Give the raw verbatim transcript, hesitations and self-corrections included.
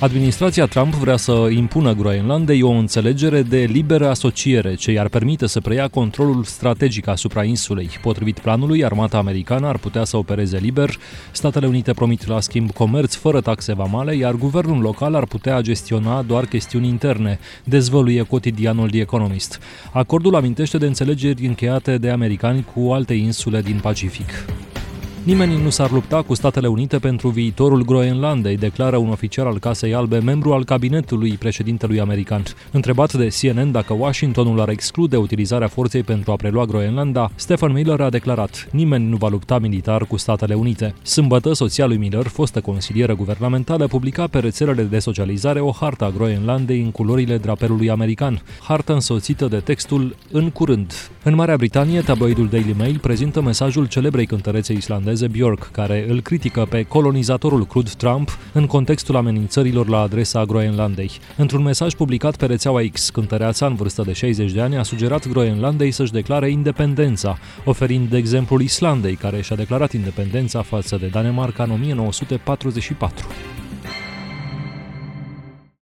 Administrația Trump vrea să impună Groenlandei o înțelegere de liberă asociere, ce i-ar permite să preia controlul strategic asupra insulei. Potrivit planului, armata americană ar putea să opereze liber, Statele Unite promit la schimb comerț fără taxe vamale, iar guvernul local ar putea gestiona doar chestiuni interne, dezvăluie cotidianul The Economist. Acordul amintește de înțelegeri încheiate de americani cu alte insule din Pacific. Nimeni nu s-ar lupta cu Statele Unite pentru viitorul Groenlandei, declară un oficial al Casei Albe, membru al cabinetului președintelui american. Întrebat de C N N dacă Washingtonul ar exclude utilizarea forței pentru a prelua Groenlanda, Stephen Miller a declarat: nimeni nu va lupta militar cu Statele Unite. Sâmbătă, soția lui Miller, fostă consilieră guvernamentală, publica pe rețelele de socializare o hartă a Groenlandei în culorile drapelului american, hartă însoțită de textul "În curând". În Marea Britanie, tabloidul Daily Mail prezintă mesajul celebrei cântărețe islandeze Björk, care îl critică pe colonizatorul crud Trump în contextul amenințărilor la adresa Groenlandei. Într-un mesaj publicat pe rețeaua X, cântăreața, în vârstă de șaizeci de ani, a sugerat Groenlandei să-și declare independența, oferind de exemplul Islandei, care și-a declarat independența față de Danemarca în o mie nouă sute patruzeci și patru.